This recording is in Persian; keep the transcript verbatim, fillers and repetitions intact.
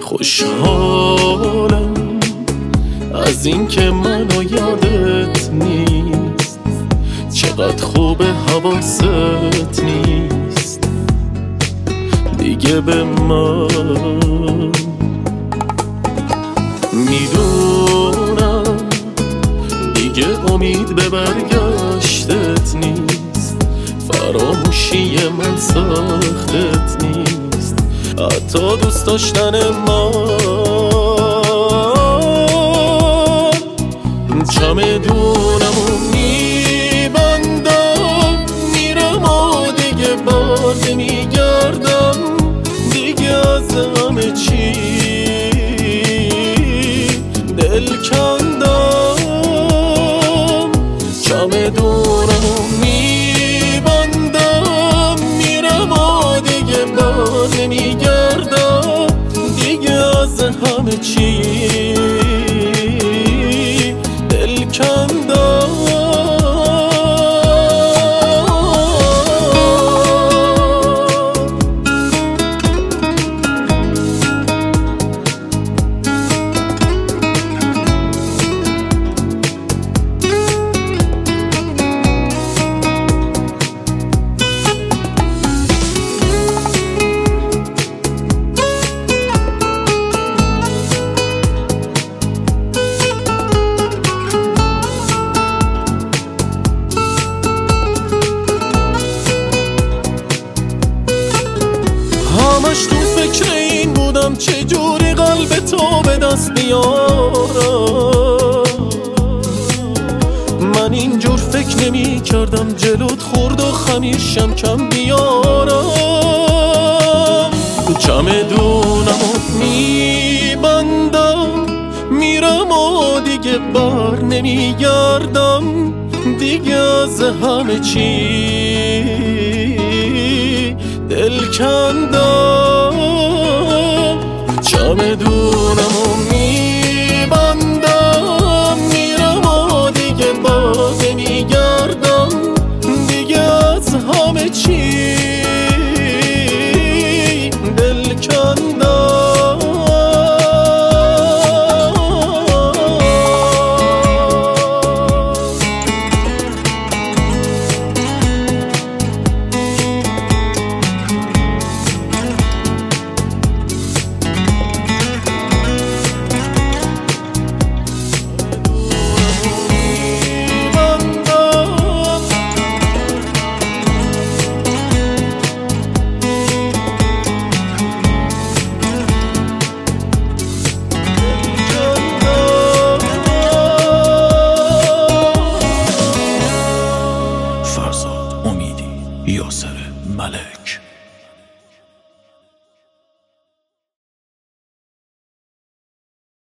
خوشحالم از این که منو یادت نیست، چقدر خوب حواست نیست دیگه به من. میدونم دیگه امید به برگشتت نیست، فراموشی من سختت نیست، حتی دوست داشتن من. چمدونم و میبندم میرم و دیگه بار نمیگردم دیگه از همه چی دل کندم. چمدونم و میبندم میرم و دیگه بار نمیگردم دیگه از همه چی دل کندم. همش تو فکر این بودم چجوری قلب تو به دست بیارم. من اینجور فکر نمی کردم جلوت خورد و خمیشم کم بیارم. چمدونم و میبندم میرم و دیگه بر نمیگردم دیگه از همه چی دل کندم. چمدونم و میبندم میرم و دیگه باز نمیگردم دیگه از همه چی دل کندم. فرزاد امیدی، یاسر ملک.